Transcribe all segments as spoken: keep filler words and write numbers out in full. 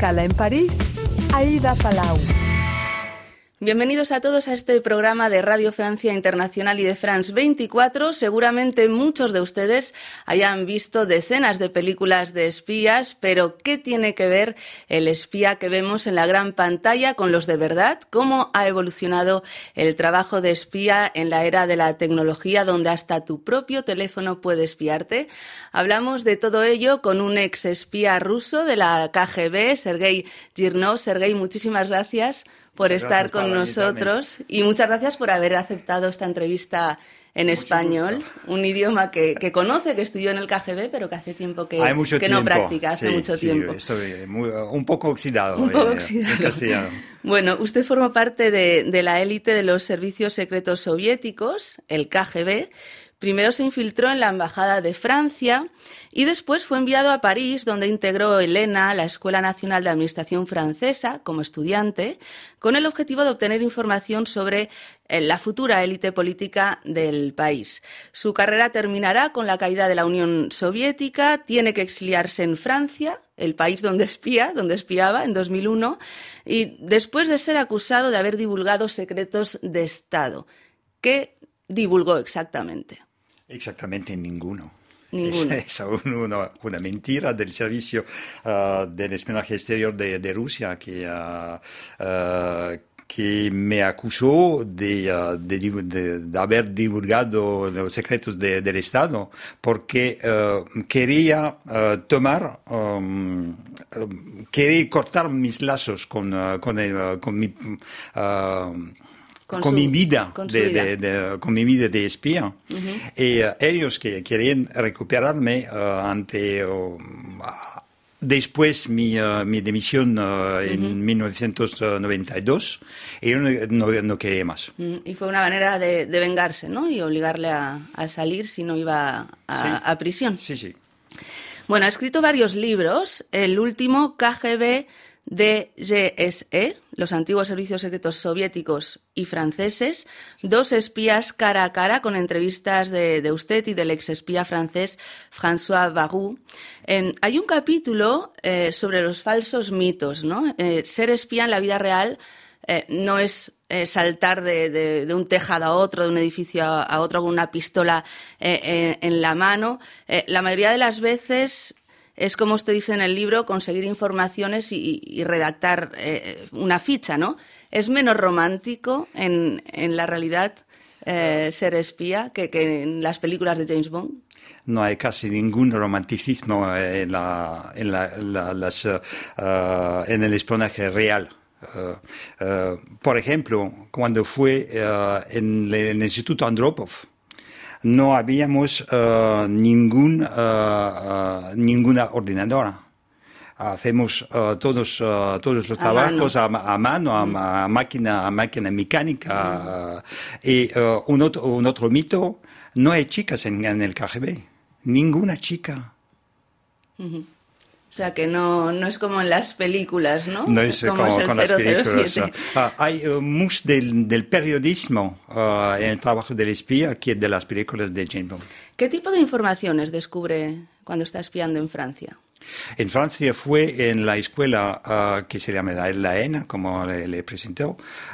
escala en París, Aida Palau. Bienvenidos a todos a este programa de Radio Francia Internacional y de France veinticuatro. Seguramente muchos de ustedes hayan visto decenas de películas de espías, pero ¿qué tiene que ver el espía que vemos en la gran pantalla con los de verdad? ¿Cómo ha evolucionado el trabajo de espía en la era de la tecnología, donde hasta tu propio teléfono puede espiarte? Hablamos de todo ello con un ex espía ruso de la K G B, Sergei Girnov. Sergei, muchísimas gracias por muchas estar con para nosotros y muchas gracias por haber aceptado esta entrevista en Mucho español, gusto. Un idioma que, que conoce, que estudió en el K G B, pero que hace tiempo que, Hay mucho que tiempo. no practica, hace sí, mucho sí, tiempo. Estoy muy, un poco oxidado, Un poco eh, oxidado. en castellano. Bueno, usted forma parte de, de la élite de los servicios secretos soviéticos, el K G B. Primero se infiltró en la Embajada de Francia y después fue enviado a París, donde integró el E N A, la Escuela Nacional de Administración Francesa, como estudiante, con el objetivo de obtener información sobre eh, la futura élite política del país. Su carrera terminará con la caída de la Unión Soviética, tiene que exiliarse en Francia, el país donde espía, donde espiaba, en dos mil uno, y después de ser acusado de haber divulgado secretos de Estado. ¿Qué divulgó exactamente? Exactamente ninguno. Ninguno. Es, es una, una mentira del servicio uh, del espionaje exterior de, de Rusia que, uh, uh, que me acusó de, uh, de, de, de haber divulgado los secretos de, del Estado porque uh, quería uh, tomar, um, uh, quería cortar mis lazos con, uh, con, el, uh, con mi... Uh, Con, con, su, mi vida con, de, vida. De, de, con mi vida de espía. Uh-huh. Y uh, ellos que querían recuperarme uh, ante uh, después mi, uh, mi dimisión uh, uh-huh. en mil novecientos noventa y dos, y yo no, no, no quería más. Uh-huh. Y fue una manera de, de vengarse, ¿no? Y obligarle a, a salir si no iba a, sí. a prisión. Sí, sí. Bueno, ha escrito varios libros. El último, K G B D G S E, los antiguos servicios secretos soviéticos y franceses, dos espías cara a cara, con entrevistas de, de usted y del exespía francés François Baroud. Eh, hay un capítulo eh, sobre los falsos mitos, ¿no? Eh, ser espía en la vida real eh, no es eh, saltar de, de, de un tejado a otro, de un edificio a, a otro con una pistola eh, en, en la mano. Eh, la mayoría de las veces es, como usted dice en el libro, conseguir informaciones y, y redactar eh, una ficha, ¿no? ¿Es menos romántico en, en la realidad eh, ser espía que, que en las películas de James Bond? No hay casi ningún romanticismo en, la, en, la, la, las, uh, en el espionaje real. Uh, uh, por ejemplo, cuando fue uh, en el Instituto Andropov, no habíamos uh, ningún, uh, uh, ninguna ordenadora. Hacemos uh, todos, uh, todos los a trabajos mano. a, a mano, a, a, máquina, a máquina mecánica. Uh, y uh, un, otro, un otro mito, no hay chicas en, en el K G B. Ninguna chica. Uh-huh. O sea, que no, no es como en las películas, ¿no? No es como, como es el con las películas. cero cero siete. Uh, hay uh, mucho del, del periodismo uh, en el trabajo del espía que de las películas de James Bond. ¿Qué tipo de informaciones descubre cuando está espiando en Francia? En Francia fue en la escuela uh, que se llama la, la E N A, como le, le presentó. Uh,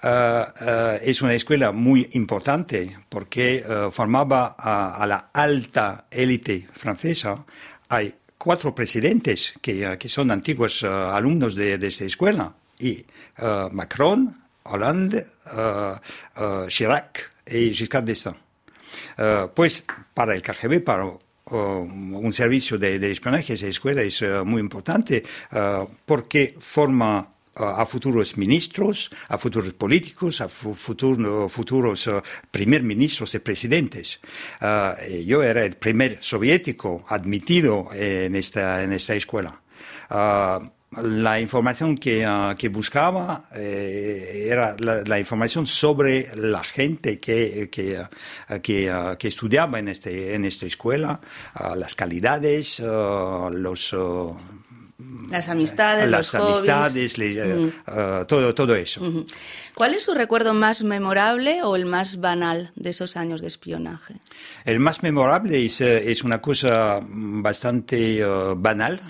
uh, es una escuela muy importante porque uh, formaba a, a la alta élite francesa. Hay cuatro presidentes que, que son antiguos uh, alumnos de, de esa escuela. Y uh, Macron, Hollande, uh, uh, Chirac y Giscard d'Estaing. Uh, pues para el K G B, para uh, un servicio de, de espionaje, esa escuela es uh, muy importante uh, porque forma uh, a futuros ministros, a futuros políticos, a fu- futuro, futuros uh, primer ministros y presidentes. Uh, yo era el primer soviético admitido en esta, en esta escuela. Uh, La información que, uh, que buscaba eh, era la, la información sobre la gente que, que, uh, que, uh, que estudiaba en, este, en esta escuela, uh, las calidades, uh, los, uh, Las amistades, las los amistades, hobbies. le- Mm. uh, todo, todo eso. Ujú. ¿Cuál es su recuerdo más memorable o el más banal de esos años de espionaje? El más memorable es, eh, es una cosa bastante uh, banal,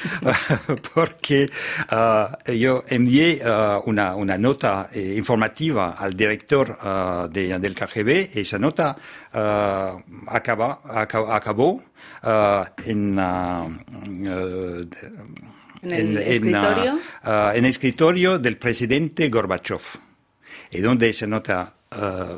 porque uh, yo envié uh, una, una nota eh, informativa al director uh, de- del K G B. Esa nota uh, acaba, acaba- acabó uh, en, uh, uh, ¿En el escritorio? uh, uh, en el escritorio del presidente Gorbachev. Y donde esa nota, uh,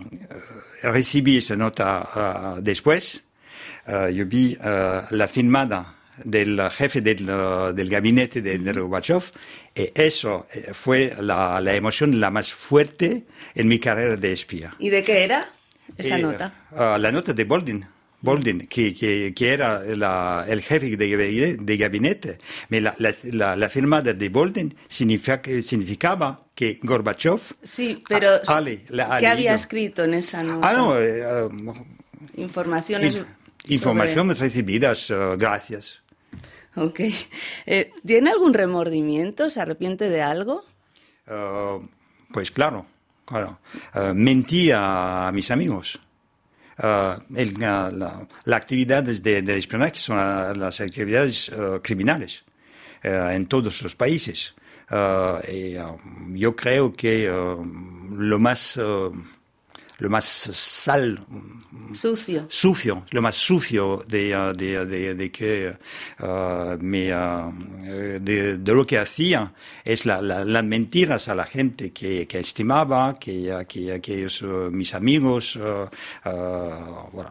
recibí esa nota uh, después, uh, yo vi uh, la firmada del jefe del, uh, del gabinete de, de Gorbachev, y eso fue la, la emoción la más fuerte en mi carrera de espía. ¿Y de qué era esa Y, nota? uh, la nota de Boldin. Boldin, que, que, que era la, el jefe de gabinete, de gabinete. La, la, la, la firmada de Boldin significa, significaba que Gorbachev... Sí, pero a, ale, la, ¿qué ha había leído. escrito en esa nota? Ah, no, eh, uh, Informaciones. in, informaciones recibidas, uh, gracias. Ok. Eh, ¿Tiene algún remordimiento? ¿Se arrepiente de algo? Uh, pues claro, claro. Uh, mentí a, a mis amigos. Uh, el, uh, la, la actividades de, de espionaje son uh, las actividades uh, criminales uh, en todos los países. Uh, y, uh, yo creo que uh, lo más uh, lo más sal, Sucio. sucio, lo más sucio de, uh, de, de, de que uh, me, uh, de, de lo que hacía es la, la, las mentiras a la gente que, que estimaba, que, que, que ellos, uh, mis amigos, uh, uh, bueno.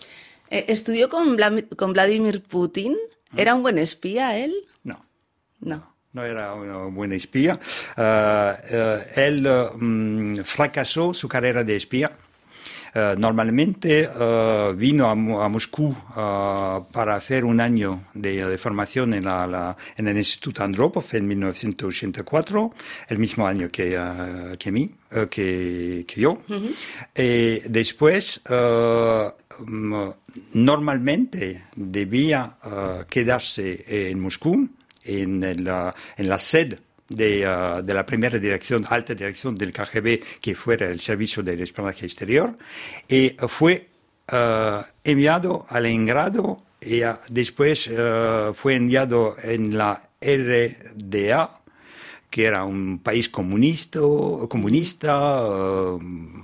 Eh, ¿Estudió con, Vla- con Vladimir Putin? ¿Era un buen espía él? No. No. No era una buena espía. Uh, uh, él uh, mm, fracasó su carrera de espía. Uh, normalmente uh, vino a, a Moscú uh, para hacer un año de, de formación en, la, la, en el Instituto Andropov en mil novecientos ochenta y cuatro, el mismo año que, uh, que mí, uh, que, que yo. Uh-huh. Y después, uh, um, normalmente debía uh, quedarse en Moscú, en, el, uh, en la sede de, uh, de la primera dirección, alta dirección del K G B, que fuera el Servicio del Espionaje Exterior, y fue uh, enviado a Leningrado y uh, después uh, fue enviado en la R D A, que era un país comunista. comunista uh,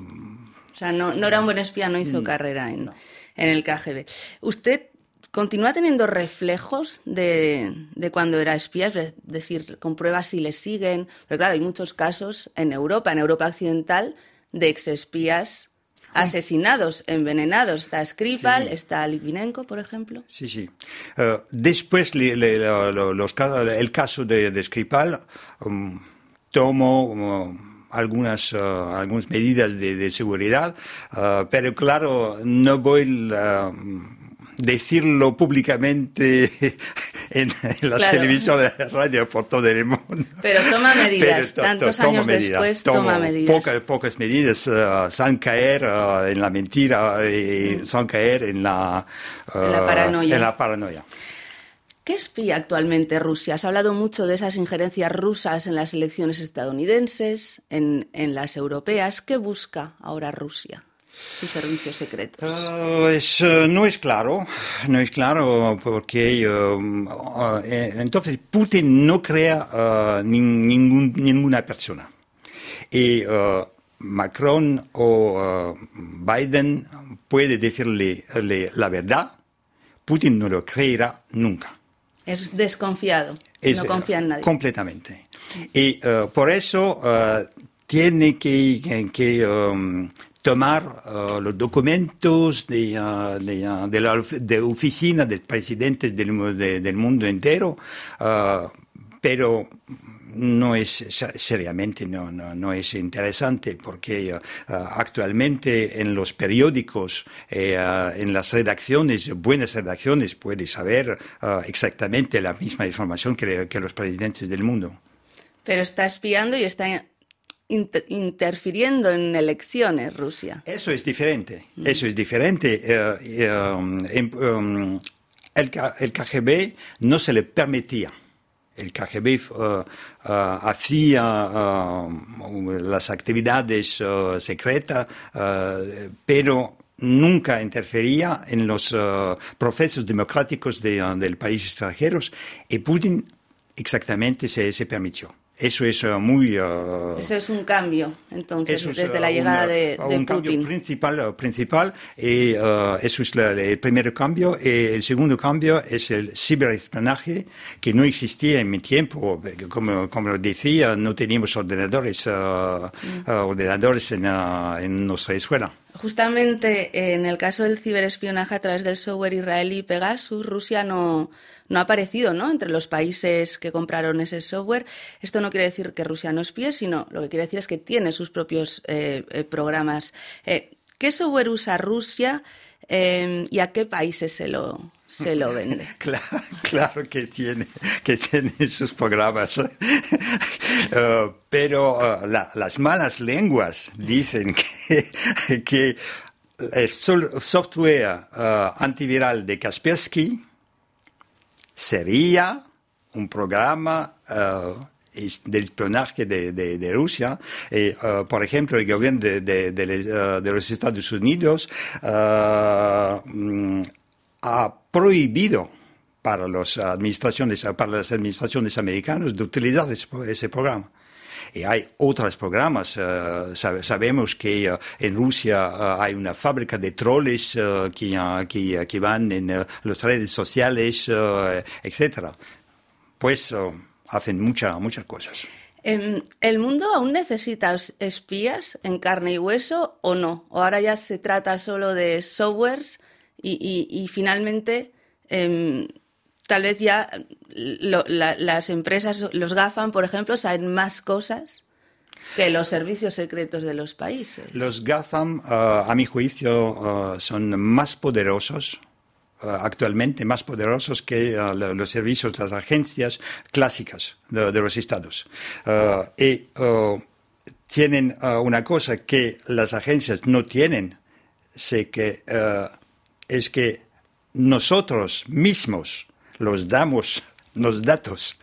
o sea, no, no era un buen espía, no hizo no, carrera en, no. en el K G B. ¿Usted continúa teniendo reflejos de, de cuando era espía? Es decir, comprueba si le siguen. Pero claro, hay muchos casos en Europa, en Europa occidental, de exespías asesinados, envenenados. Está Skripal, sí. Está Litvinenko, por ejemplo. Sí, sí. Uh, después le, le, lo, los, el caso de, de Skripal um, tomó... Um, algunas, uh, algunas medidas de, de seguridad, uh, pero claro, no voy a uh, decirlo públicamente en, en la claro. televisión, en la radio, por todo el mundo. Pero toma medidas, pero, tantos to, to, años medida. después Tomo toma medidas. Poca, pocas medidas, uh, sin caer uh, en la mentira y mm. sin caer en la, uh, en la paranoia. En la paranoia. ¿Qué espía actualmente Rusia? Se ha hablado mucho de esas injerencias rusas en las elecciones estadounidenses, en, en las europeas. ¿Qué busca ahora Rusia? Sus servicios secretos. Uh, es, uh, no es claro, no es claro porque uh, uh, entonces Putin no crea uh, ni, ningún, ninguna persona. Y uh, Macron o uh, Biden puede decirle le, la verdad, Putin no lo creerá nunca. Es desconfiado, es, no confía en nadie. Completamente. Y uh, por eso uh, tiene que, que, que um, tomar uh, los documentos de, uh, de, uh, de la de oficina del presidente del, de, del mundo entero, uh, pero no es seriamente no, no, no es interesante porque uh, actualmente en los periódicos, eh, uh, en las redacciones, buenas redacciones, puedes saber uh, exactamente la misma información que, que los presidentes del mundo. Pero está espiando y está inter- interfiriendo en elecciones Rusia. Eso es diferente, mm. eso es diferente. Uh, um, um, el, el K G B no se le permitía El K G B uh, uh, hacía uh, las actividades uh, secretas, uh, pero nunca interfería en los uh, procesos democráticos de, uh, del país extranjeros, y Putin exactamente se, se permitió. Eso es uh, muy... Uh, Eso es un cambio, entonces, es, desde uh, la llegada una, de, de un Putin. Cambio principal, uh, principal y uh, eso es la, el primer cambio. Y el segundo cambio es el ciberespionaje, que no existía en mi tiempo. Como, como lo decía, no teníamos ordenadores, uh, mm. uh, ordenadores en, uh, en nuestra escuela. Justamente en el caso del ciberespionaje a través del software israelí Pegasus, Rusia no, no ha aparecido, ¿no?, entre los países que compraron ese software. Esto no quiere decir que Rusia no espíe, sino lo que quiere decir es que tiene sus propios eh, eh, programas. Eh, ¿Qué software usa Rusia eh, y a qué países se lo, se lo vende? Claro, claro que tiene, que tiene sus programas. uh, pero uh, la, las malas lenguas dicen que, que el software uh, antiviral de Kaspersky sería un programa uh, del espionaje de, de, de Rusia. Y, uh, por ejemplo, el gobierno de, de, de, uh, de los Estados Unidos uh, um, ha prohibido para, los administraciones, para las administraciones americanas de utilizar ese, ese programa. Y hay otros programas. Uh, sab- sabemos que uh, en Rusia uh, hay una fábrica de troles uh, que, uh, que, uh, que van en uh, las redes sociales, uh, etcétera. Pues uh, hacen mucha, muchas cosas. ¿El mundo aún necesita espías en carne y hueso o no? ¿O ahora ya se trata solo de softwares y, y, y finalmente eh, tal vez ya lo, la, las empresas, los GAFAM, por ejemplo, saben más cosas que los servicios secretos de los países? Los GAFAM, uh, a mi juicio, uh, son más poderosos. Uh, actualmente más poderosos que uh, los servicios, las agencias clásicas de, de los estados. Uh, y uh, tienen uh, una cosa que las agencias no tienen, sé que, uh, es que nosotros mismos los damos los datos.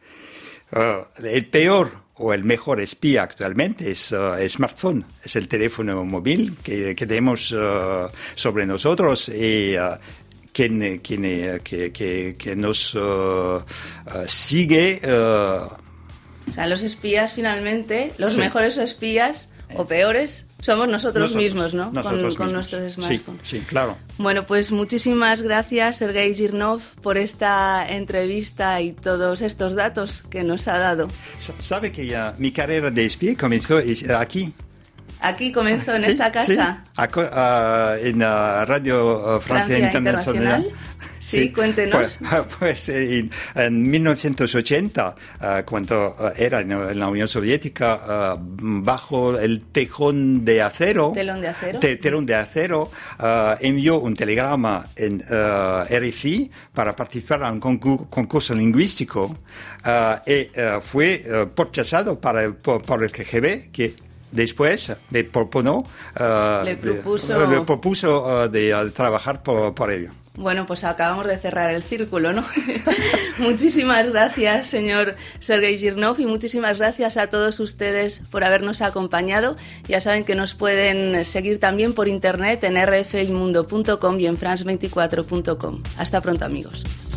Uh, el peor o el mejor espía actualmente es uh, el smartphone, es el teléfono móvil que, que tenemos uh, sobre nosotros y uh, Quien, quien, que, que, que nos uh, uh, sigue. Uh... O sea, los espías finalmente, los sí. mejores espías o peores, somos nosotros, nosotros mismos, ¿no? Nosotros con, con mismos. nuestros smartphones. Sí, sí, claro. Bueno, pues muchísimas gracias, Sergei Girnov, por esta entrevista y todos estos datos que nos ha dado. ¿Sabe que ya mi carrera de espía comenzó aquí? Aquí comenzó, en sí, esta casa. Sí. Aco- uh, en la Radio uh, Francia, Francia Internacional. Sí, sí, cuéntenos. Pues, pues en, en mil novecientos ochenta, uh, cuando uh, era en, en la Unión Soviética, uh, bajo el tejón de acero, telón de acero, te, telón de acero uh, envió un telegrama en uh, R F I para participar en un concurso, concurso lingüístico uh, y uh, fue uh, rechazado para, por, por el K G B, que después me proponó, uh, le propuso, de, le propuso uh, de uh, trabajar por, por ello. Bueno, pues acabamos de cerrar el círculo, ¿no? Muchísimas gracias, señor Sergei Girnov, y muchísimas gracias a todos ustedes por habernos acompañado. Ya saben que nos pueden seguir también por internet en r f i mundo punto com y en france veinticuatro punto com. Hasta pronto, amigos.